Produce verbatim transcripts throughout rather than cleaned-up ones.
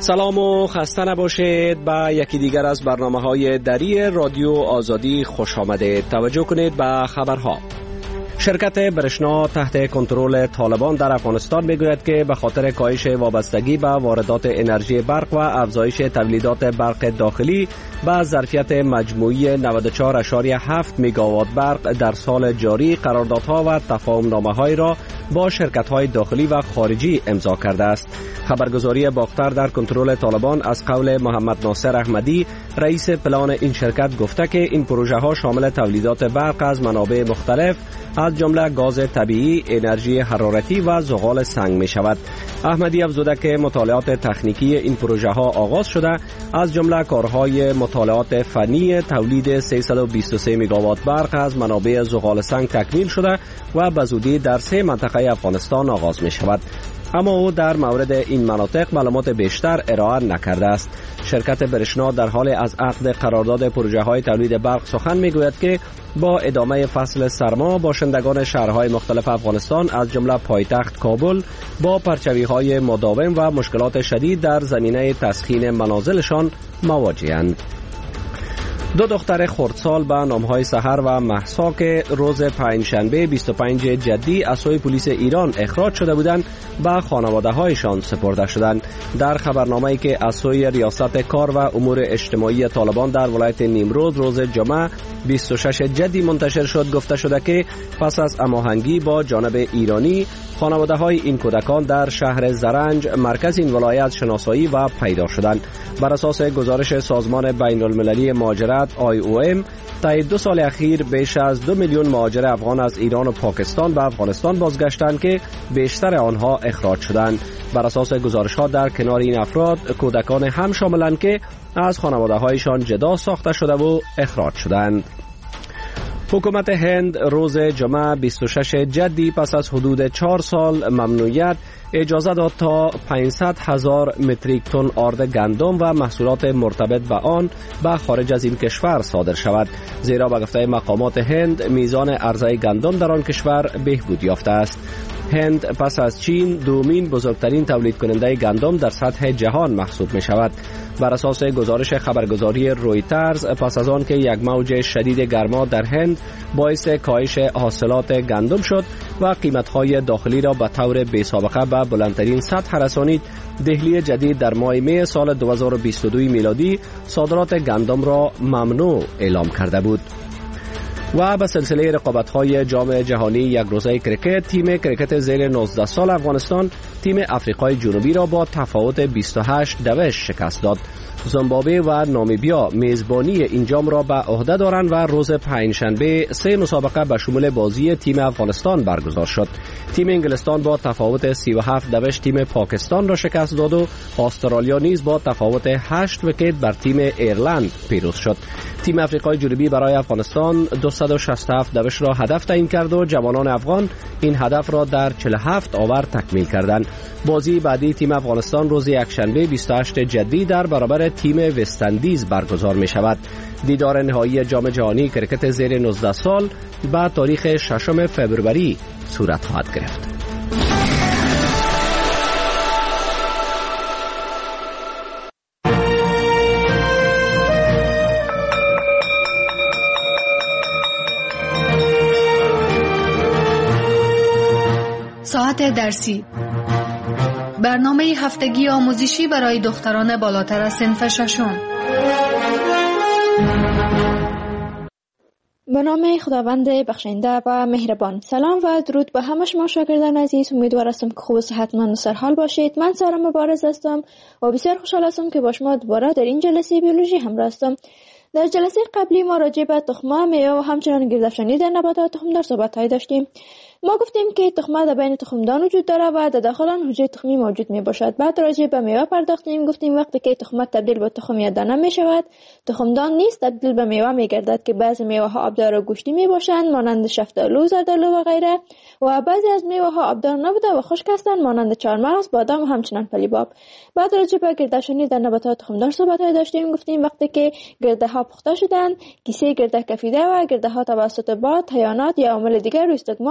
سلام و خسته نباشید. به یکی دیگر از برنامه‌های دری رادیو آزادی خوش آمدید. توجه کنید به خبرها. شرکت برشنا تحت کنترل طالبان در افغانستان میگوید که به خاطر کاهش وابستگی به واردات انرژی برق و افزایش تولیدات برق داخلی به ظرفیت مجموعی نود و چهار ممیز هفت مگاوات برق در سال جاری قراردادها و تفاهم‌نامه‌هایی را با شرکت‌های داخلی و خارجی امضا کرده است. خبرگزاری باختر در کنترل طالبان از قول محمد ناصر احمدی رئیس پلان این شرکت گفته که این پروژه ها شامل تولیدات برق از منابع مختلف از جمله گاز طبیعی، انرژی حرارتی و زغال سنگ می شود. احمدی افزوده که مطالعات تکنیکی این پروژه ها آغاز شده، از جمله کارهای مطالعات فنی تولید سیصد و بیست و سه مگاوات برق از منابع زغال سنگ تکمیل شده و به زودی در سه منطقه افغانستان آغاز می شود. اما او در مورد این مناطق معلومات بیشتر ارائه نکرده است. شرکت برشنا در حال از عقد قرارداد پروژه های تولید برق سخن میگوید که با ادامه فصل سرما باشندگان شهرهای مختلف افغانستان از جمله پایتخت کابل با پرچوی های مداوم و مشکلات شدید در زمینه تسخین منازلشان مواجه‌اند. دو دختر خردسال به نامهای سحر و مهسا که روز پنجشنبه بیست و پنجم جدی از سوی پلیس ایران اخراج شده بودند به خانواده هایشان سپرده شدند. در خبرنامه‌ای که از سوی ریاست کار و امور اجتماعی طالبان در ولایت نیمروز روز جمعه بیست و ششم جدی منتشر شد گفته شده که پس از هماهنگی با جانب ایرانی خانواده های این کودکان در شهر زرنج مرکز این ولایت شناسایی و پیدا شدند. بر اساس گزارش سازمان بین المللی مهاجرت آی او ام طی دو سال اخیر بیش از دو میلیون مهاجر افغان از ایران و پاکستان به افغانستان بازگشتند که بیشتر آنها اخراج شدند. بر اساس گزارش ها در کنار این افراد کودکان هم شاملند که از خانواده هایشان جدا ساخته شده و اخراج شدند. حکومت هند روز جمعه بیست و ششم جدی پس از حدود چهار سال ممنوعیت اجازه داد تا پانصد هزار متریک تن آرد گندم و محصولات مرتبط به آن به خارج از این کشور صادر شود، زیرا به گفته مقامات هند میزان عرضه گندم در آن کشور بهبود یافته است. هند پس از چین دومین بزرگترین تولید کننده گندم در سطح جهان محسوب می شود. بر اساس گزارش خبرگزاری رویترز پس از آن که یک موج شدید گرما در هند باعث کاهش حاصلات گندم شد و قیمت‌های داخلی را به طور بی‌سابقه به بلندترین سطح رسانید، دهلی جدید در ماه می سال دو هزار و بیست و دو میلادی صادرات گندم را ممنوع اعلام کرده بود. و به سلسله رقابت‌های جام جهانی یک روزه کرکت، تیم کرکت زیر نوزده سال افغانستان تیم افریقای جنوبی را با تفاوت بیست و هشت دوش شکست داد. زیمبابوه و نامیبیا میزبانی این جام را به عهده دارند و روز پنجشنبه سه مسابقه به شمول بازی تیم افغانستان برگزار شد. تیم انگلستان با تفاوت سی و هفت دوش تیم پاکستان را شکست داد و استرالیا نیز با تفاوت هشت ویکت بر تیم ایرلند پیروز شد. تیم افریقای جنوبی برای افغانستان دویست و شصت و هفت دوش را هدف تعیین کرد و جوانان افغان این هدف را در چهل و هفت آور تکمیل کردند. بازی بعدی تیم افغانستان روز یکشنبه بیست و هشتم جدی در برابر تیم وستندیز برگزار می شود. دیدار نهایی جام جهانی کرکت زیر نوزده سال با تاریخ ششم فوریه صورت خواهد گرفت. ساعت درسی، برنامه هفتگی آموزشی برای دختران بالاتر از صنف ششم. به نام خداوند بخشنده و مهربان. سلام و درود به همه شما شاگردان عزیز. امیدوار هستم که خوب و صحتمند و سرحال باشید. من سارا مبارز هستم و بسیار خوشحال هستم که با شما دوباره در این جلسه بیولوژی همراه هستم. در جلسه قبلی ما راجع به تخمه، میوه و همچنان گردافشانی در نباتات تخمدار صحبت‌هایی داشتیم. ما گفتیم که تخمه در بین تخمدان وجود داره و در داخل آن حجره تخمی موجود می باشد. بعد راجع به میوه پرداختیم، گفتیم وقتی که تخمه تبدیل به تخم یا دانه می شود، تخمدان نیست تبدیل به میوه می گردد که بعضی میوه ها آبدار و گوشتی می باشند مانند شفتالو، زردالو و غیره، و بعضی از میوه ها آبدار نبوده و خشک هستند مانند چهارمغز، بادام و همچنان پلیباب. بعد راجع به گردافشانی در نباتات تخمدار صحبت‌هایی داشتیم، گفتیم وقتی که گرده ها پخته شدند، کیسه گرده کفیده و گرده ها توسط باد، حیوانات یا عوامل دیگر روی استگما قرار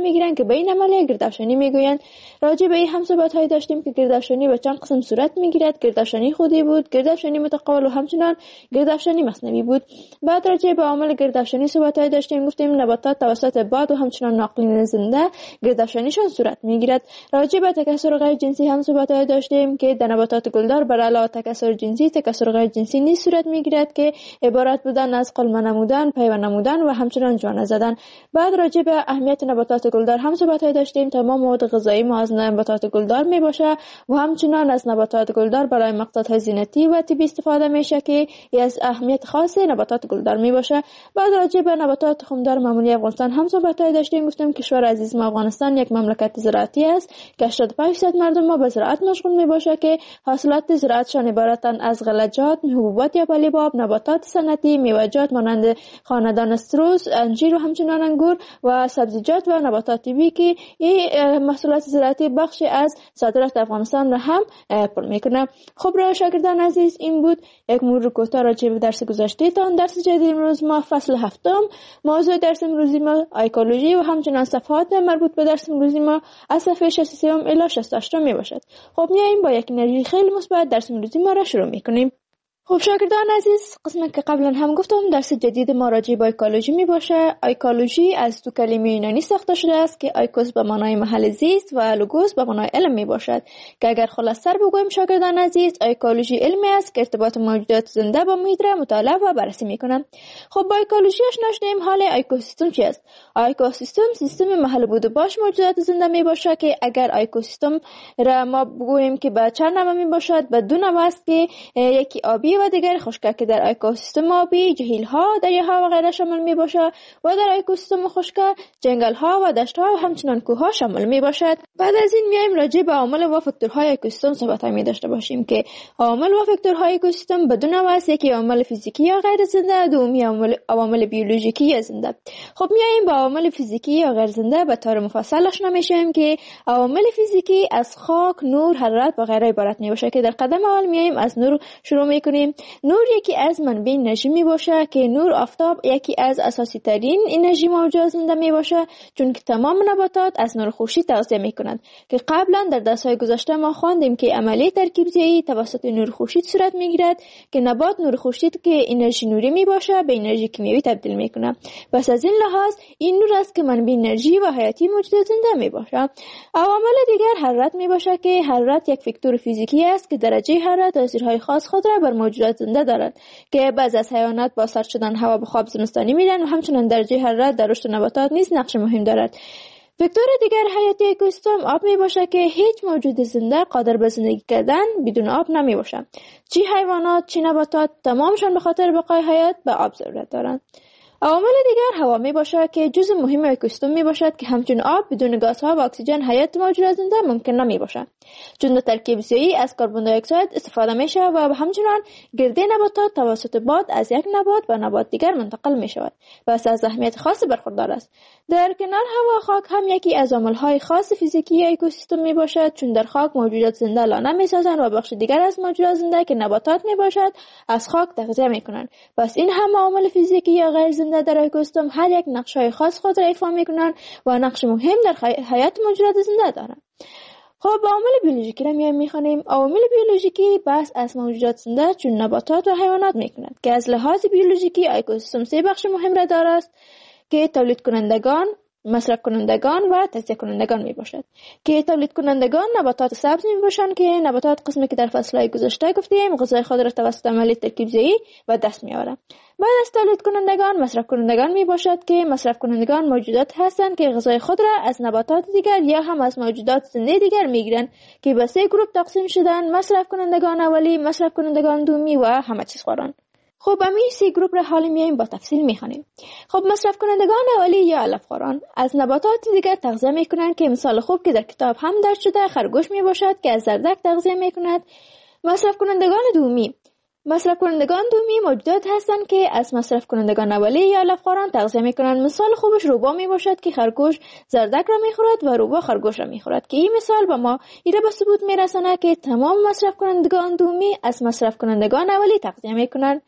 میگیرن که به این عملیه گردافشانی میگویند. راجع به این هم صحبت‌های داشتیم که گردافشانی به چند قسم صورت میگیرد. گردافشانی خودی بود، گردافشانی متقابل و همچنان گردافشانی مصنوعی بود. بعد راجع به عامل گردافشانی صحبت‌های داشتیم، گفتیم نباتات توسط باد و همچنان ناقلین زنده گردافشانیشان صورت میگیرد. راجع به تکثر غیر جنسی هم صحبت‌های داشتیم که در نباتات گلدار بر علاوه تکثر جنسی، تکثر غیر جنسی نیز صورت میگیرد که عبارت بودن از قلمه نمودن، پیوند نمودن و همچنان جوانه زدن. بعد راجع به اهمیت نباتات گلدار هم صحبت‌های داشتیم. تمام مواد غذایی ما از نباتات گلدار میباشه و همچنان از نباتات گلدار برای مقصدهای زینتی و طبی استفاده میشه که از اهمیت خاص نباتات گلدار میباشه. بعد راجع به نباتات تخمدار معمولی افغانستان هم صحبت‌های داشتیم. گفتیم کشور عزیز ما افغانستان یک مملکت زراعتی است که هشتاد و پنج درصد مردم ما به زراعت مشغول میباشه که حاصلات زراعتشان عبارتند از غلجات، حبوبات یا پلیباب، نباتات صنعتی، میوه‌جات مانند خاندان استروس، انجیر و همچنان انگور و سبزیجات و نباتات طبیعی که این محصولات زراعتی بخشی از صادرات افغانستان را هم پر میکنه. خب را شاگردان عزیز، این بود یک مرور کوتاه راجع به درس گذشته تان. درس جدید امروز ما فصل هفتم، موضوع درس امروزی ما ایکولوژی و همچنان صفحات مربوط به درس امروزی ما از صفحه شصت و سه الی شصت و هشت می باشد. خب میایم با یک انرژی خیلی مثبت درس امروزی ما را شروع میکنیم. خب شاگردان عزیز، قسمی که قبلا هم گفتم درس جدید ما راجع به ایکولوژی می باشه. ایکولوژی از دو کلمه یونانی ساخته شده است که ایکوس به معنای محل زیست و لوگوس به معنای علم می باشد که اگر خلاصه بگویم شاگردان عزیز، ایکولوژی علمی است که ارتباط موجودات زنده با محیط را مطالعه و بررسی می کنه. خب با ایکولوژی آشنا شدیم. حال اکوسیستم چی است؟ اکوسیستم سیستم محل بود و باش موجودات زنده می باشه که اگر اکوسیستم را ما بگوییم که به چند نوع می باشد، به دو نوع است که یکی آبی و دیگر خشک که در اکوسیستم آبی جهیل‌ها، دریاها و غیره شامل می باشد و در اکوسیستم خشک جنگل‌ها و دشت‌ها و همچنان کوه‌ها شامل می باشد. بعد از این میایم راجع به عوامل و فاکتورهای اکوسیستم صحبت می داشته باشیم که عوامل و فاکتورهای اکوسیستم بدون نوع است، یکی عوامل فیزیکی یا غیر زنده، دومی عوامل عوامل بیولوژیکی یا زنده. خب میایم با عوامل فیزیکی یا غیر زنده به طور مفصل آشنا میشیم که عوامل فیزیکی از خاک، نور، حرارت و غیره عبارت می باشه که در قدم اول میایم از نور شروع میکنیم. نور یکی از منبع انرژی می باشه که نور آفتاب یکی از اساسی ترین انرژی موجود زنده می باشه، چون که تمام نباتات از نور خورشید تغذیه می کنند که قبلا در درس‌های گذشته ما خواندیم که عملیه ترکیب زیایی توسط نور خورشید صورت می گیرد که نبات نور خورشید که انرژی نوری می باشه به انرژی کیمیایی تبدیل می کنه. پس از این لحاظ این نور است که منبع انرژی و حیاتی موجود زنده می باشه. عوامل دیگر حرارت می باشه که حرارت یک فاکتور فیزیکی است که درجه حرارت تاثیرهای خاص خود را بر موجودات زنده دارد که بعضی از حیوانات با سرد شدن هوا به خواب زمستانی میرن و همچنان درجه حرارت در رشد نباتات نیز نقش مهم دارد. فاکتور دیگر حیاتی اکوسیستم آب می باشه که هیچ موجود زنده قادر به زندگی کردن بدون آب نمی باشه. چی حیوانات چی نباتات تمامشان به خاطر بقای حیات به آب ضرورت دارند. عوامل دیگر هوا می باشه که جزء مهم اکوسیستم می باشد که همچون آب بدون گازها و اکسیژن حیات موجودات زنده ممکن نمی باشه، چون در ترکیب زیایی از کربن دی اکساید استفاده میشه و همچنان گرده نباتات توسط باد از یک نبات به نبات دیگر منتقل می شود و از اهمیت خاص برخوردار است. در کنار هوا، خاک هم یکی از عامل‌های خاص فیزیکی اکوسیستم می باشد، چون در خاک موجودات زنده لانه می سازند و بخش دیگر از موجودات زنده که نباتات می باشد از خاک تغذیه می کنند. پس این هم عامل فیزیکی یا غیر زنده در اکوسیستم هر یک نقش‌های خاص خود را ایفا می کنند و نقش مهم در حیات موجودات زنده دارند. خب عوامل بیولوژیکی را میایم میخوانیم. عوامل بیولوژیکی بحث از موجودات زنده چون نباتات و حیوانات میکنند که از لحاظ بیولوژیکی اکوسیستم سه بخش مهم را دارد که تولید کنندگان، مصرف کنندگان و تجزیه کنندگان می باشد که تولید کنندگان نباتات سبز می باشند که نباتات قسمی که در فصلهای گذشته گفتیم غذای خود را توسط عملیه ترکیب زیایی و دست می آورند. بعد از تولید کنندگان مصرف کنندگان می باشد که مصرف کنندگان موجودات هستند که غذای خود را از نباتات دیگر یا هم از موجودات زنده دیگر می گیرند که به سه گروه تقسیم شدن: مصرف کنندگان اولی، مصرف کنندگان دومی و همه چیز خواران. خب همین سه گروپ را حالا میایم با تفصیل میخوانیم. خب مصرف کنندگان اولی یا علفخواران از نباتات دیگر تغذیه میکنند که مثال خوب که در کتاب هم درج شده خرگوش میباشد که از زردک تغذیه میکند. مصرف کنندگان دومی مصرف کنندگان دومی موجودات هستند که از مصرف کنندگان اولی یا علفخواران تغذیه میکنند. مثال خوبش روبا میباشد که خرگوش زردک را میخورد و روبا خرگوش را میخورد که این مثال با ما ایره به ثبوت میرساند که تمام مصرف کنندگان دومی از مصرف کنندگان اولی تغذیه میکنند.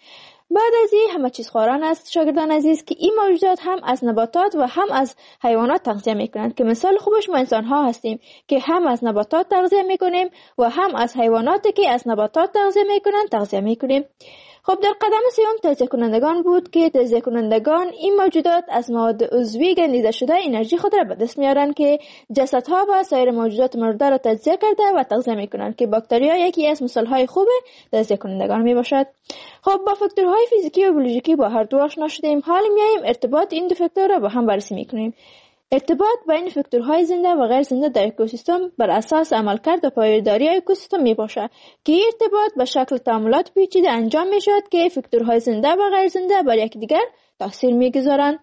بعد از این همه چیز خواران است شاگردان عزیز که این موجودات هم از نباتات و هم از حیوانات تغذیه میکنند که مثال خوبش ما انسان ها هستیم که هم از نباتات تغذیه میکنیم و هم از حیواناتی که از نباتات تغذیه میکنند تغذیه میکنیم. خب در قدم سوم تجزیه کنندگان بود که تجزیه کنندگان این موجودات از مواد عضوی گندیده شده انرژی خود را به دست میارند که جسدها و سایر موجودات مرده را تجزیه کرده و تغذیه میکنند که باکتریا یکی از مثالهای خوب تجزیه کنندگان می باشد. خب با فاکتورهای فیزیکی و بیولوژیکی با هر دو آشنا شدیم. حال میایم ارتباط این دو فاکتور را با هم بررسی میکنیم. ارتباط بین فاکتورهای زنده و غیر زنده در اکوسیستم بر اساس عملکرد و پایداری اکوسیستم می باشد که این ارتباط به شکل تعاملات پیچیده انجام می شود که فاکتورهای زنده و غیر زنده بر یکدیگر تاثیر می گذارند.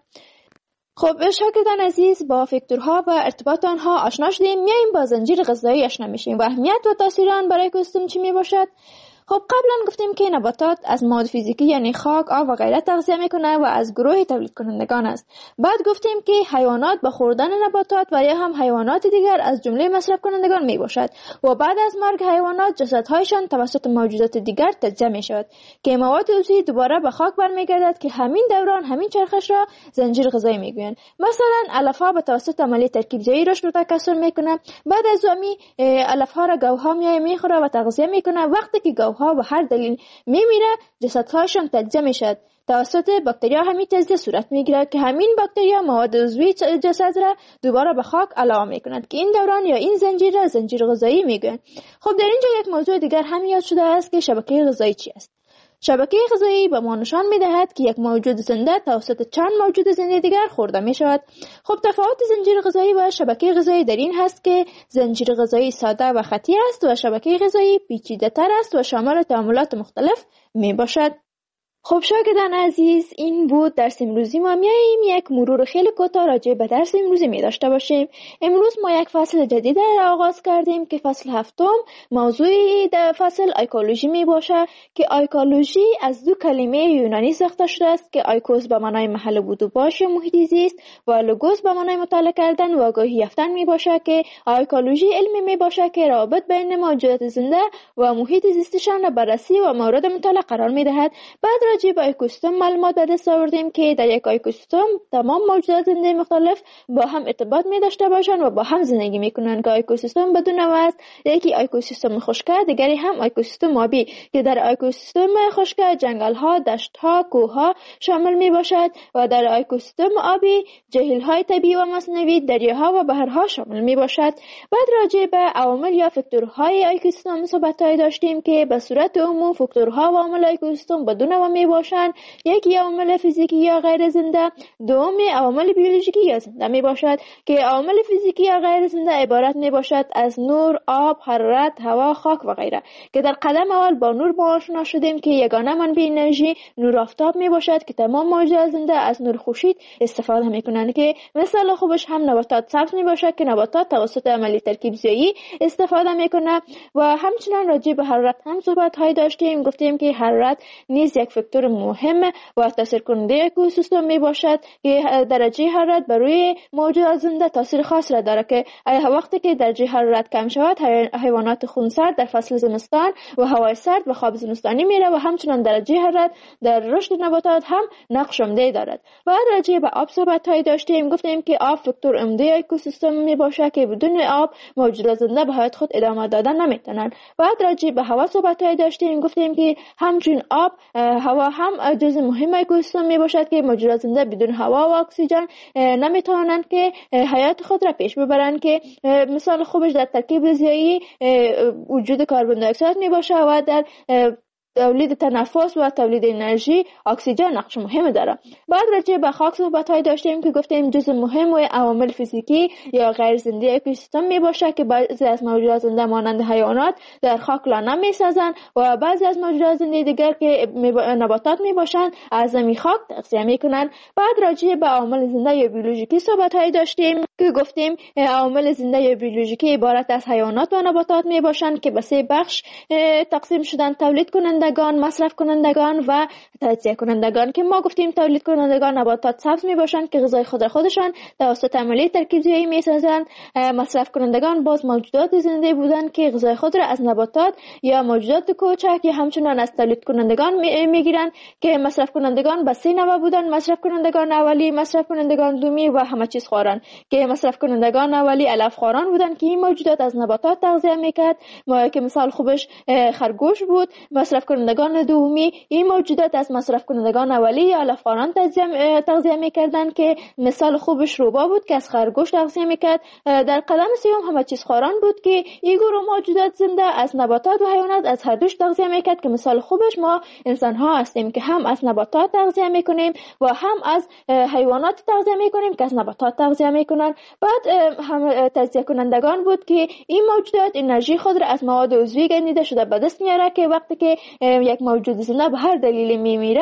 خب شاگردان عزیز با فاکتورها و ارتباط آنها آشنا شدیم. میایم با زنجیر غذایی آشنا میشیم و اهمیت و تاثیر آن برای اکوسیستم چی می باشد. خب قبلا گفتیم که نباتات از مواد فیزیکی یعنی خاک، آب و غیره تغذیه میکنه و از گروه تولید کنندگان است. بعد گفتیم که حیوانات با خوردن نباتات و یا هم حیوانات دیگر از جمله مصرف کنندگان می باشد و بعد از مرگ حیوانات جسدهایشان توسط موجودات دیگر تجزیه می شود که مواد عضوی دوباره به خاک برمیگردد که همین دوران همین چرخش را زنجیر غذایی میگویند. مثلا علفها به توسط عملیه ترکیب‌زایی رشد و تکثر میکنه. بعد از امی علفها را گوها میای میخوره و تغذیه میکنه. وقتی که گوها ها به هر دلیل میمیره جسدهایشان تجزیه میشد. توسط باکتریا همین تجزیه صورت میگیره که همین باکتریا مواد عضوی جسد را دوباره به خاک علاوه میکنند که این دوران یا این زنجیر را زنجیر غذایی میگن. خب در اینجا یک موضوع دیگر هم یاد شده است که شبکه غذایی چی است. شبکه غذایی به ما نشان میدهد که یک موجود زنده توسط چند موجود زنده دیگر خورده می شود. خب تفاوت زنجیر غذایی و شبکه غذایی در این هست که زنجیر غذایی ساده و خطی است و شبکه غذایی پیچیده تر است و شامل تعاملات مختلف می باشد. خب شاگردان عزیز این بود درس امروزی ما. میاییم یک مرور خیلی کوتاه راجع به درس امروزی می داشته باشیم. امروز ما یک فصل جدید را آغاز کردیم که فصل هفتم موضوعی در فصل ایکولوژی می باشه که ایکولوژی از دو کلمه یونانی ساخته شده است که ایکوس به معنای محل بود و باش محیط زیست و لوگوس به معنای مطالعه کردن و آگاهی یافتن می باشه که ایکولوژی علمی می باشه که رابط بین موجودات زنده و محیط زیستشان را بررسی و مورد مطالعه قرار می دهد. بعد راجع به اکوسیستم معلومات به دست آوردیم که در یک اکوسیستم تمام موجودات زنده مختلف با هم ارتباط می داشته باشند و با هم زندگی می کنند که اکوسیستم بدون نوع است. یکی اکوسیستم خشک، دیگری هم اکوسیستم آبی که در اکوسیستم خشک جنگل ها، دشت ها، کوه ها شامل می باشد و در اکوسیستم آبی جهیل های طبیعی و مصنوعی، دریاها و بحرها شامل می باشد. بعد راجع به عوامل یا فاکتورهای اکوسیستم صحبت داشتیم که به صورت عموم فاکتورها و عوامل اکوسیستم بدون نوع می باشند. یکی عوامل فیزیکی یا غیر زنده، دومی عوامل بیولوژیکی یا زنده می باشد که عوامل فیزیکی یا غیر زنده عبارت می باشد از نور، آب، حرارت، هوا، خاک و غیره که در قدم اول با نور ما آشنا شدیم که یگانه منبع انرژی نور آفتاب می باشد که تمام موجودات زنده از نور خورشید استفاده می کنند که مثال خوبش هم نباتات سبز می باشد که نباتات توسط عملیه ترکیب‌زایی استفاده می کنند. و همچنین راجع به حرارت هم صحبت های داشتیم. گفتیم که حرارت نیز یک فاکتور مهم و تاثیر کننده اکوسیستم می باشد که درجه حرارت بر روی موجودات زنده تاثیر خاص را دارد که وقتی که درجه حرارت کم شود حیوانات خونسرد در فصل زمستان و هوای سرد به خواب زمستانی میره و همچنین درجه حرارت در رشد نباتات هم نقش عمده دارد. بعد راجع به آب صحبت های داشتیم. گفتیم که آب فاکتور عمده اکوسیستم می باشد که بدون آب موجودات زنده به حیات خود ادامه دادن نمیتونن. بعد راجع به هوا صحبت های داشتیم. گفتیم که همچنین آب هوا هم جزء مهم اکوسیستم می باشد که موجودات زنده بدون هوا و اکسیژن نمیتوانند که حیات خود را پیش ببرند که مثال خوبش در ترکیب ریزیایی وجود کربن دی اکساید می باشد و در تولید تنفس و تولید انرژی اکسیژن نقش مهم داره. بعد راجع به خاک صحبت های داشتیم که گفتیم جزء مهم و عوامل فیزیکی یا غیر زنده اکوسیستم می باشه که بعضی از موجودات زنده مانند حیوانات در خاک لانه می سازند و بعضی از موجودات زنده دیگر که نباتات می باشند از زمین خاک تغذیه می کنند. بعد راجع به عوامل زنده یا بیولوژیکی صحبت های داشتیم که گفتیم عوامل زنده یا بیولوژیکی عبارت از حیوانات و نباتات می باشند که به سه بخش تقسیم شدن: تولید کننده، کنندگان، مصرف کنندگان و تجزیه کنندگان که ما گفتیم تولید کنندگان نباتات سبز می باشند که غذای خود را خودشان توسط عملیه ترکیب‌زایی می سازند. مصرف کنندگان باز موجودات زنده بودند که غذای خود را از نباتات یا موجودات کوچک یا همچنان از تولید کنندگان می گیرند که مصرف کنندگان به سه نوع بودند: مصرف کنندگان اولی، مصرف کنندگان دومی و همه چیز خواران. که مصرف کنندگان اولی علف خواران بودند که این موجودات از نباتات تغذیه میکرد که مثال خوبش خرگوش بود. مصرف کنندگان دومی این موجودات از مصرف کنندگان اولی یا علف خواران تغذیه تغذیه میکردند که مثال خوبش روبا بود که از خرگوش تغذیه میکرد. در قدم سوم همه چیز خواران بود که این گروه موجودات زنده از نباتات و حیوانات از هر دوش تغذیه میکرد که مثال خوبش ما انسان ها هستیم که هم از نباتات تغذیه میکنیم و هم از حیوانات تغذیه میکنیم که از نباتات تغذیه میکنن. بعد هم تجزیه کنندگان بود که این موجودات انرژی خود را از مواد عضوی گندیده شده به دست میاره که وقتی که یک موجود زنده به هر دلیلی میمیره،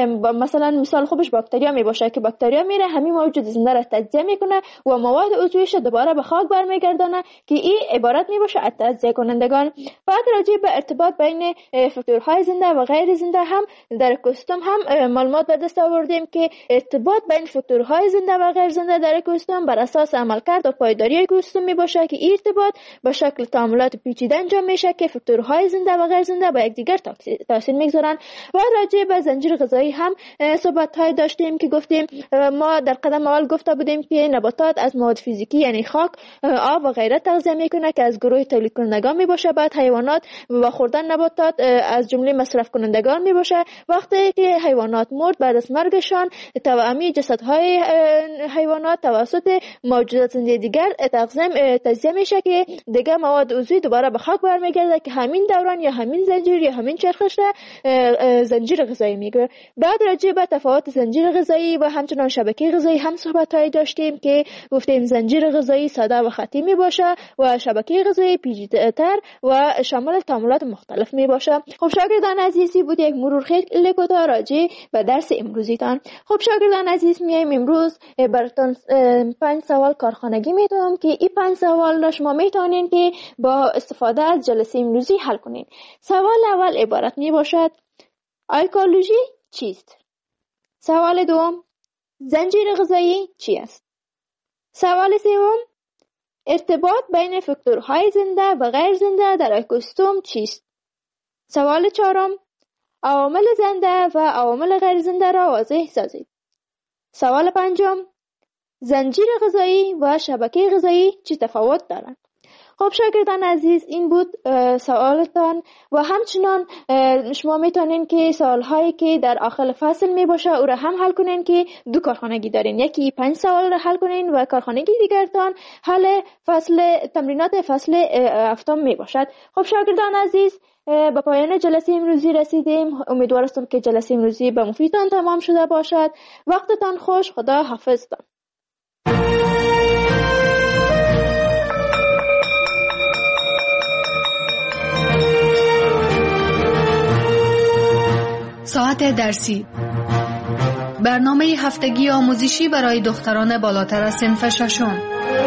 مثلا مثال خوبش باکتریا میباشه که باکتریا میره همین موجود زنده را تجزیه میکنه و مواد عضویش دوباره به خاک برمیگردانه که این عبارت میباشه از تجزیه کنندگان. بعد راجع به ارتباط بین فاکتورهای زنده و غیر زنده هم در اکوسیستم هم معلومات به دست آوردیم که ارتباط بین فاکتورهای زنده و غیر زنده در اکوسیستم بر اساس عملکرد و پایداری اکوسیستم میباشه که این ارتباط به شکل تعاملات پیچیده انجام میشه که فاکتورهای زنده و غیر زنده با یکدیگر تاثیر میگذارن. و راجع به زنجیر غذایی هم صحبت های داشتیم که گفتیم ما در قدم اول گفته بودیم که نباتات از مواد فیزیکی یعنی خاک، آب و غیره تغذیه میکنه که از گروه تولید کنندگان میباشه. بعد حیوانات و خوردن نباتات از جمله مصرف کنندگان میباشه. وقتی که حیوانات مرد بعد از مرگشان توأمی جسدهای حیوانات توسط موجودات زنده دیگر تقسیم تجزیه میشه که دیگه مواد عضوی دوباره به خاک برمیگرده که همین دوران یا همین زنجیر یا همین چرخش زنجیر غذایی میگه. بعد راجع به تفاوت زنجیر غذایی و همچنان شبکه غذایی هم صحبت های داشتیم که گفتیم زنجیر غذایی ساده و خطی می باشه و شبکه غذایی پیچیده‌تر و شامل تعاملات مختلف می باشه. خب شاگردان عزیزی بود یک مرور خیلی کوتاه راجع به درس امروزیتان. خب شاگردان عزیز میایم امروز براتون پنج سوال کارخانگی میدم که این پنج سوال را شما میتونین که با استفاده از جلسه امروزی حل کنین. سوال اول عبارت می باشد: ایکولوژی چیست؟ سوال دوم: زنجیر غذایی چی است؟ سوال سوم: ارتباط بین فاکتورهای زنده و غیر زنده در اکوسیستم چیست؟ سوال چهارم: عوامل زنده و عوامل غیر زنده را واضح سازید. سوال پنجم: زنجیر غذایی و شبکه غذایی چی تفاوت دارند؟ خب شاگردان عزیز این بود سوالتان و همچنان شما میتونین که سوالهایی که در آخر فصل می باشه او را هم حل کنین که دو کارخانگی دارین، یکی پنج سوال را حل کنین و کارخانگی دیگرتان حل فصل تمرینات فصل هفتم می باشد. خب شاگردان عزیز با پایان جلسه امروزی رسیدیم. امیدوار هستم که جلسه امروزی به مفیدتان تمام شده باشد. وقتتان خوش. خدا حافظتان. ساعت درسی، برنامه هفتگی آموزشی برای دختران بالاتر از صنف ششم.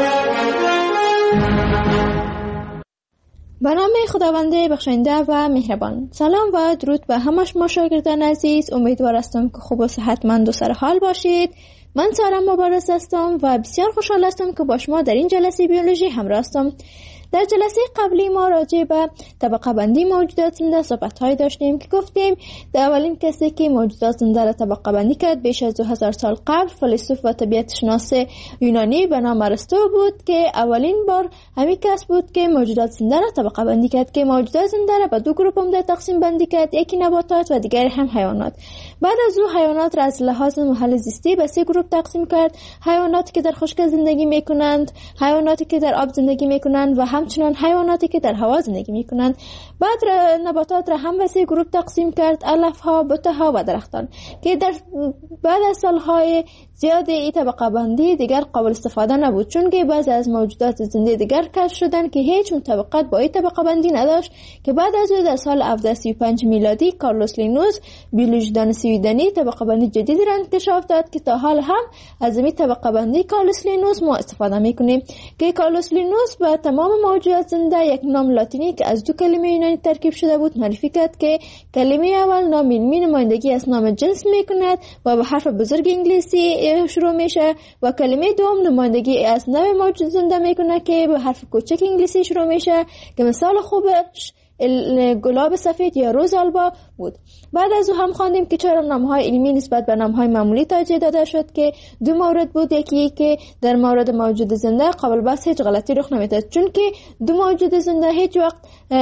به نام خداوند بخشنده و مهربان. سلام و درود به همه شما شاگردان عزیز. امیدوار هستم که خوب و صحتمند و سرحال باشید. من سارا مبارز هستم و بسیار خوشحال هستم که با شما در این جلسه بیولوژی همراه هستم. در جلسه قبلی ما راجع به طبقه بندی موجودات زنده صحبت‌های داشتیم که گفتیم در اولین کسی که موجودات زنده را طبقه بندی کرد بیش از دو هزار سال قبل فیلسوف و طبیعت شناس یونانی به نام ارسطو بود که اولین بار همین کس بود که موجودات زنده را طبقه بندی کرد که موجودات زنده را به دو گروه عمده تقسیم بندی کرد، یکی نباتات و دیگر هم حیوانات. بعد از او حیوانات را از لحاظ محل زیستی به سه گروه تقسیم کرد: حیواناتی که در خشک زندگی میکنند، حیواناتی که در آب زندگی میکنند و همچنان حیواناتی که در هوا زندگی میکنند. بعد نباتات را هم به سه گروه تقسیم کرد: علف ها، بوته ها و درختان که در بعد از سالهای زیاد این طبقه بندی دیگر قابل استفاده نبود، چون که بعضی از موجودات زنده دیگر کشف شدند که هیچ مطابقت با این طبقه بندی نداشت که بعد از او در سال هفتصد و سی و پنج میلادی کارلوس لینوس بیولوژی دانش سویدنی طبقه بندی جدید را انکشاف داد که تا حال هم از این طبقه بندی کالوس لینوس ما استفاده میکنیم که کالوس لینوس به تمام موجودات زنده یک نام لاتینی که از دو کلمه یونانی ترکیب شده بود معرفی کرد که کلمه اول نام علمی نمایندگی از نام جنس میکند و به حرف بزرگ انگلیسی شروع میشه و کلمه دوم نمایندگی از نوع موجود زنده میکنه که به حرف کوچک انگلیسی شروع میشه که مثال خوبش گلاب سفید یا روز آلبا بود. بعد از او هم خواندیم که چرا نامهای علمی نسبت به نامهای معمولی ترجیح داده شد که دو مورد بود. یکی که در مورد موجود زنده قابل بحث هیچ غلطی رخ نمیداد چون که دو موجود زنده هیچ وقت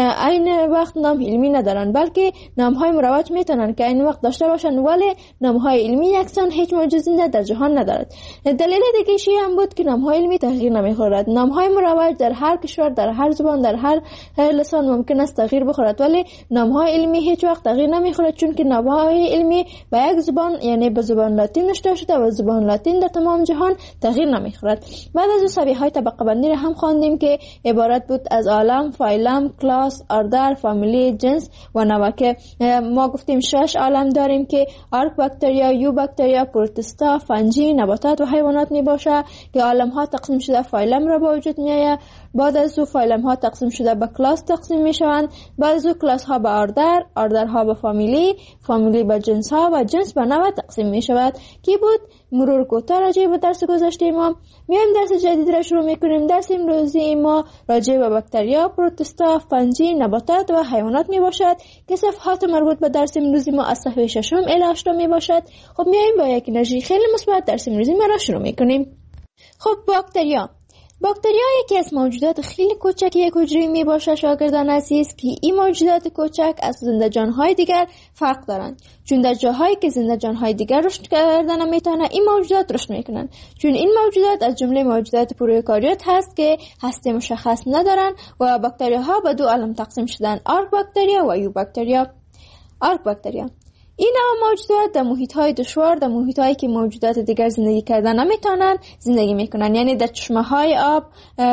عین وقت نام علمی ندارن بلکه نامهای مروج میتونن که عین وقت داشته باشن ولی نامهای علمی یکسان هیچ موجود زنده در جهان ندارد. دلیل دیگه شی هم بود که نامهای علمی تغییر نمیخورد. نامهای مروج در هر کشور در هر زبان در هر لسان ممکن است تغییر بخورد ولی نامهای علمی هیچ وقت تغییر نمیخورد چون که نامهای علمی به یک زبان یعنی به زبان لاتین نوشته شده و زبان لاتین در تمام جهان تغییر نمیخورد. بعد از او سویه های طبقه بندی را هم خواندیم که عبارت بود از عالم، فایلم، کلاس، اردر، فامیلی، جنس و نوع که ما گفتیم شش عالم داریم که آرک باکتریا، یو باکتریا، پروتستا، فنجی، نباتات و حیوانات می باشه که عالم ها تقسیم شده فایلم را به وجود می آید. بعد از او فایلم ها تقسیم شده به کلاس تقسیم می شوند. بعد از او کلاس ها به اردر، اردر ها به فامیلی، فامیلی به جنس ها و جنس به نوع تقسیم می شود. کی بود مرور کوتاه راجع به درس گذشته ما. میایم درس جدید را شروع میکنیم. درس امروزی ما راجع به باکتریا، پروتستا، فنجی، نباتات و حیوانات می باشد که صفحات مربوط به درس امروزی ما از صفحه ششم الی هشتم می باشد. خب میایم با یک انرژی خیلی مثبت درس امروزی ما را شروع میکنیم. خب باکتریا باکتریا یکی از موجودات خیلی کوچک یک حجره می باشه شاگردان عزیز که این موجودات کوچک از زنده جانهای دیگر فرق دارند چون در جاهایی که زنده جانهای دیگر رشد کردن نمیتونه این موجودات رشد میکنن چون این موجودات از جمله موجودات پروکاریوت هست که هسته مشخص ندارن و باکتریاها به دو عالم تقسیم شدن آرک باکتریا و یو باکتریا. آرک باکتریا این نوع موجودات در محیط‌های دشوار در محیط‌هایی که موجودات دیگر زندگی کردن نمیتونن زندگی میکنن یعنی در چشمه‌های آب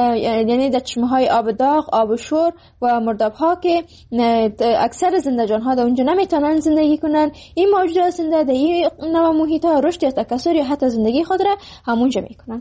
یعنی در چشمه‌های آب داغ، آب شور و مرداب‌ها که اکثر زنده جان‌ها در اونجا نمیتونن زندگی کنن. این موجودات زنده در این نوع محیط‌ها رشد یا تکثر یا حتی زندگی خود را همونجا میکنن.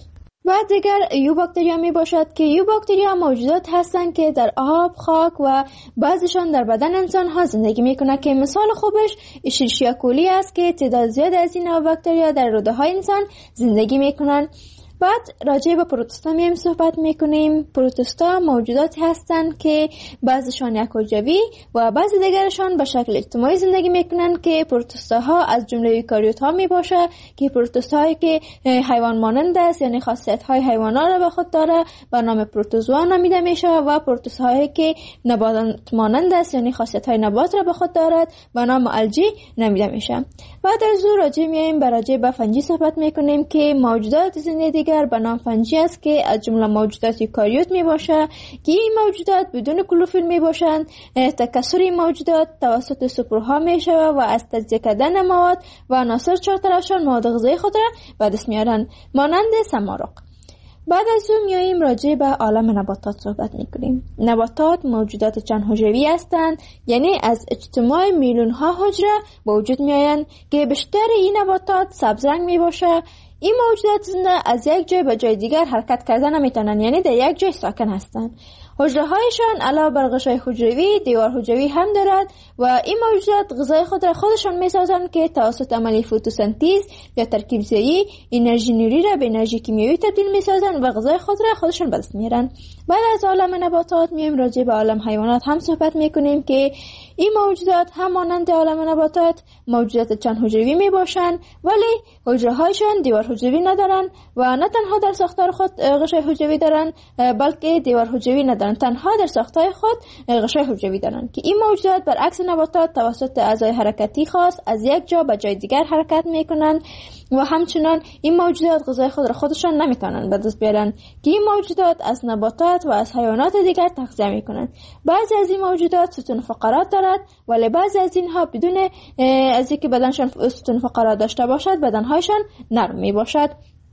بعد دیگر یو باکتریا می باشد که یو باکتریا موجودات هستند که در آب، خاک و بعضیشان در بدن انسان ها زندگی می کنند که مثال خوبش اشریشیا کولی است که تعداد زیاد از این نوع باکتریا در روده های انسان زندگی می کنند. بعد راجع به پروتستا میم صحبت میکنیم. پروتستا موجوداتی هستند که بعضیشان یک حجروی و بعضی دیگرشان به شکل اجتماعی زندگی میکنن که پروتستاها از جمله ایوکاریوت ها می باشه که پروتستاهایی که حیوان مانند است یعنی خاصیت های حیوانات را به خود داره به نام پروتوزوا نامیده میشه و پروتستاهایی که نبات مانند است یعنی خاصیت های نبات را به خود دارد به نام الجی نامیده میشه. بعد از او راجع میایم به راجع به فنجی صحبت میکنیم که موجودات زنده به نام فنجی است که از جمله موجودات یوکاریوت می باشه که این موجودات بدون کلوروفیل می باشند. تکثر این موجودات توسط سپرها می شود و از تجزیه کردن مواد و عناصر چهارطرفشان مواد غذایی خود را به دست میارند مانند سمارق. بعد از اون میاییم راجع به عالم نباتات صحبت میکنیم. نباتات موجودات چند حجروی هستند یعنی از اجتماع میلیون ها حجره به وجود میآیند که بیشتر این نباتات سبز رنگ می باشه. این موجودات زنده از یک جای به جای دیگر حرکت کردن نمیتونن یعنی در یک جای ساکن هستند. حجره هایشان علاوه بر غشای حجروی دیوار حجروی هم دارد و این موجودات غذای خود را خودشان میسازند که توسط عملی فتوسنتز یا ترکیب زایی انرژی نوری را به انرژی کیمیایی تبدیل میسازند و غذای خود را خودشان به دست میارند. بعد از عالم نباتات میایم راجع به عالم حیوانات هم صحبت میکنیم که این موجودات هم مانند عالم نباتات موجودات چند حجروی می باشند ولی حجره هایشان دیوار حجروی ندارن و نه تنها در ساختار خود غشای حجروی دارن بلکه دیوار حجروی ندارن، تنها در ساختار خود غشای حجروی دارن که این موجودات برعکس نباتات توسط اعضای حرکتی خاص از یک جا به جای دیگر حرکت میکنن و همچنان این موجودات غذای خود را خودشان نمیتونن به دست بیارن که این موجودات از نباتات و از حیوانات دیگر تغذیه میکنن. بعضی از این موجودات ستون فقرات دارد ولی بعضی از اینها بدون از اینکه بدنشان ستون فقرات داشته باشد بدنهایشان نرم می باشد.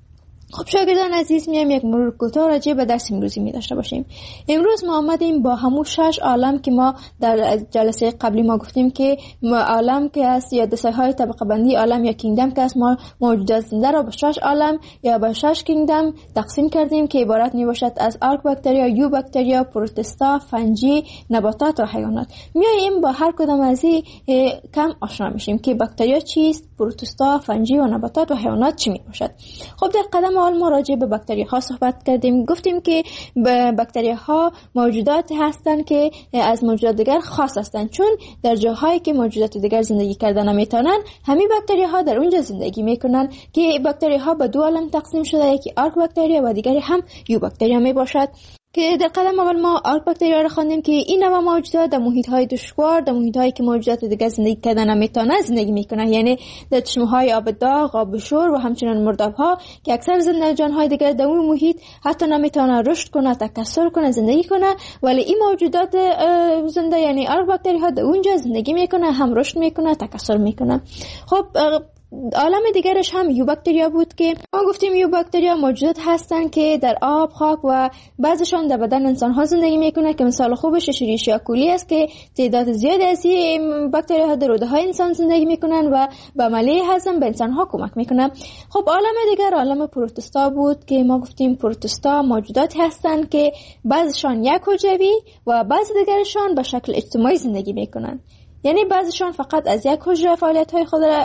خب شاگردان عزیز، میایم یک مرور کوتاه راجع به درس امروزی می داشته باشیم. امروز ما آمدیم با همون شش عالم که ما در جلسه قبلی ما گفتیم که عالم که است یا دسته‌های طبقه بندی عالم یا کینگدم که است، ما موجودات زنده را به شش عالم یا به شش کینگدم تقسیم کردیم که عبارت می باشد از آرک باکتریا، یو باکتریا، پروتستا، فنجی، نباتات و حیوانات. میایم با هر کدام از این کم آشنا میشیم که باکتریا چیست، پروتستا، فنجی و نباتات و حیوانات چی می باشد. خب در قدم اول ما راجع به باکتریاها صحبت کردیم. گفتیم که باکتریاها موجودات هستند که از موجودات دیگر خاص هستند، چون در جاهایی که موجودات دیگر زندگی کردن نمیتونن، همین باکتریاها در اونجا زندگی میکنن که باکتریاها به دو عالم تقسیم شده، یکی آرک باکتریا و دیگری هم یو باکتریا می باشد. که در قدم اول ما آرک باکتریا را خواندیم که این نوع موجودات در محیط‌های دشوار، در محیط‌های که موجودات دیگر زندگی کردن نمیتونن زندگی میکنن، یعنی در چشمه‌های آب داغ، آب شور و همچنین مرداب‌ها که اکثر زنده‌جان‌های دیگر در اون محیط حتی نمیتونن رشد کنه، تکثر کنه، زندگی کنه، ولی این موجودات زنده یعنی آرک باکتریاها در اونجا زندگی میکنه، هم رشد میکنه، تکثر میکنه. خب عالم دیگرش هم یو باکتریا بود که ما گفتیم یو باکتریا موجودات هستن که در آب، خاک و بعضشان در بدن انسان ها زندگی میکنه که مثال خوبش اشریشیا کولی است که تعداد زیادی از این باکتریا ها در روده های انسان زندگی میکنن و به عملیه هضم به انسان ها کمک میکنه. خب عالم دیگر عالم پروتستا بود که ما گفتیم پروتستا موجودات هستن که بعضشان یک حجروی و بعض دیگرشان به شکل اجتماعی زندگی میکنن، یعنی بعضیشان فقط از یک حجره فعالیت‌های خود را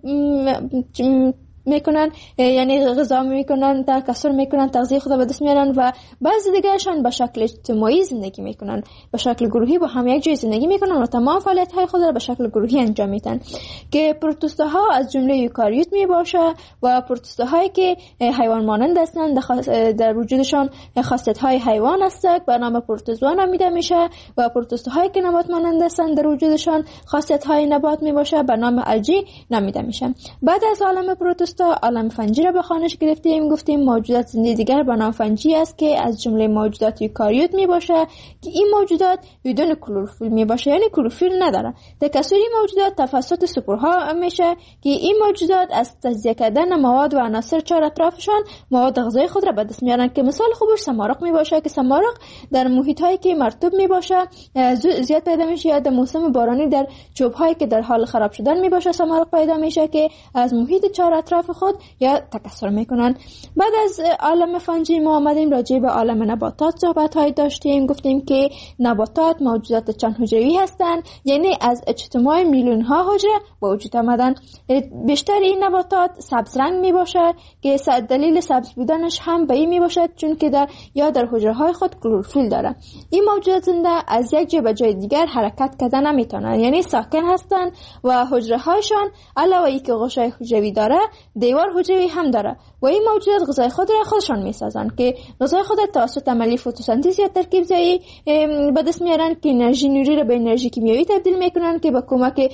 میکنن، یعنی غذا میکنن، تکثر میکنن، تغذیه خود را به دست میارن و بعضی دیگرشان به شکل اجتماعی زندگی میکنن، به شکل گروهی با هم یک جای زندگی میکنن و تمام فعالیت های خود را به شکل گروهی انجام میدن. که پروتوستاها از جمله یوکاریوت میباشه و پروتوستاهایی که حیوان مانند هستند در وجودشان خاصیت های حیوان هستند به نام پروتوزوا نامیده میشه و پروتوستاهایی که نبات مانند هستند در وجودشان خاصیت های نبات میباشه به نام الجی نامیده میشه. بعد از عالم پروتوستا عالم فنجی را به خوانش گرفتیم. گفتیم موجودات زنده دیگر به نام فنجی است که از جمله موجودات یوکاریوت می باشه که این موجودات بدون کلروفیل می باشه، یعنی کلروفیل نداره. تکثر این موجودات توسط سپورها میشه که این موجودات از تجزیه کردن مواد و عناصر چهار اطرافشان مواد غذایی خود را به دست میارن که مثال خوبش سمارق می باشه که سمارق در محیط هایی که مرطوب می باشه زیاد پیدا میشه، یا در موسم بارانی در چوب هایی که در حال خراب شدن می باشه سمارق پیدا میشه که از محیط چهار اطراف خود یا تکثر میکنن. بعد از عالم فنجی ما آمدیم راجع به عالم نباتات صحبت های داشتیم. گفتیم که نباتات موجودات چند حجروی هستند، یعنی از اجتماع میلیون ها حجره به وجود آمدن. بیشتر این نباتات سبز رنگ می باشه که دلیل سبز بودنش هم به این می باشد چون که در یا در حجره های خود کلروفیل داره. این موجودات زنده از یک جای به جای دیگر حرکت کردن نمیتونن، یعنی ساکن هستند و حجره هایشان علاوه ای که غشای حجروی داره دیوار حجروی هم داره و این موجودات غذای خود را خودشان میسازن که غذای خود توسط عملیه فتوسنتز یا ترکیب زایی به دست میارن که انرژی نوری را به انرژی کیمیایی تبدیل میکنن که با کمک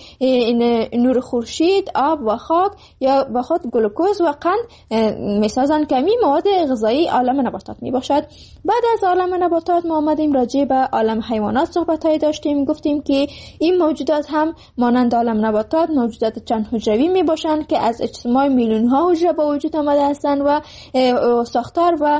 نور خورشید، آب و خاک یا با خود گلوکوز و قند میسازن که می مواد غذایی عالم نباتات میباشد. بعد از عالم نباتات ما آمدیم راجع به عالم حیوانات صحبت های داشتیم. گفتیم که این موجودات هم مانند عالم نباتات موجودات چند حجروی میباشند که از اجتماع میلیون ها حجره به وجود آمده هستند و ساختار و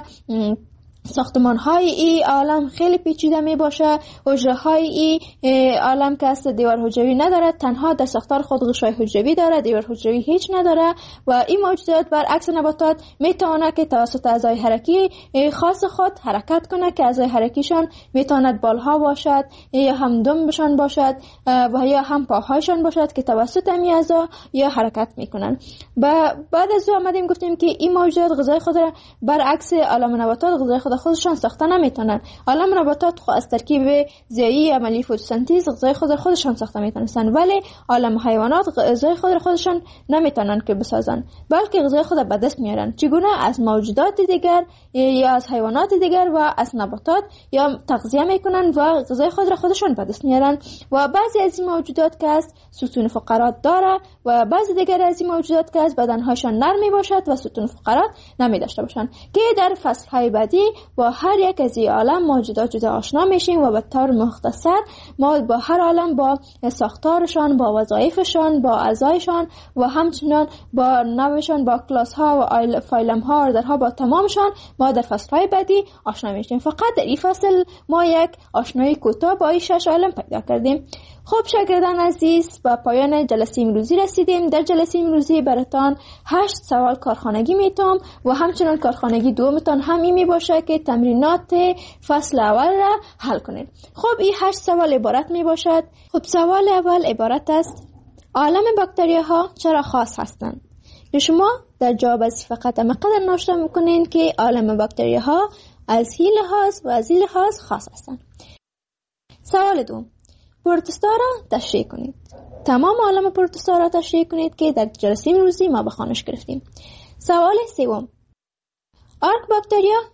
ساختمان های ای عالم خیلی پیچیده می باشه. حجره های ای عالم که است دیوار حجروی نداره، تنها در ساختار خود غشای حجروی داره، دیوار حجروی هیچ نداره و این موجودات برعکس نباتات می تواند که توسط اعضای حرکی خاص خود حرکت کنه که اعضای حرکیشان می تواند بالها باشد یا هم دمبشان باشد و یا هم پاهایشان باشد که توسط این اعضا یا حرکت میکنن. بعد از او آمدیم گفتیم که این موجودات غذای خود را برعکس عالم نباتات غذای خود خودشان ساخته نمیتونن. عالم نباتات خود از ترکیب ضیایی عملیه فتوسنتز غذای خود خودشان ساخته میتونن، ولی عالم حیوانات غذای خود را خودشان نمیتونن که بسازن، بلکه غذای خود به دست میارن. چگونه؟ از موجودات دیگر یا از حیوانات دیگر و از نباتات یا تغذیه میکنن و غذای خود را خودشان به دست میارن. و بعضی از این موجودات که است ستون فقرات داره و بعضی دیگر از این موجودات که است بدنهاشان نرم باشد و ستون فقرات نمی داشته باشند که در فصل های بعدی با هر یک از این عالم ما جدا جدا آشنا میشیم و به طور مختصر ما با هر عالم با ساختارشان، با وظایفشان، با اعضایشان و همچنان با نوعشان، با کلاس ها و فایلم ها، آردرها، با تمامشان ما در فصل های بعدی آشنا میشیم. فقط در این فصل ما یک آشنایی کوتاه با این شش عالم پیدا کردیم. خب شاگردان عزیز، به پایان جلسه امروزی رسیدیم. در جلسه امروزی براتان هشت سوال کارخانگی میتام و همچنان کارخانگی دومتان همین می باشه که تمرینات فصل اول را حل کنید. خب این هشت سوال عبارت می باشد. خب سوال اول عبارت است: عالم باکتریاها چرا خاص هستند؟ شما در جواب از فقط مقدار نوشته میکنین که عالم باکتریاها از این لحاظ و از این لحاظ خاص هستند. سوال دوم: پروتوزوا را تشریح کنید. تمام عالم پروتوزوا را تشریح کنید که در جلسه امروزی ما به خوانش گرفتیم. سوال سوم: آرک باکتریا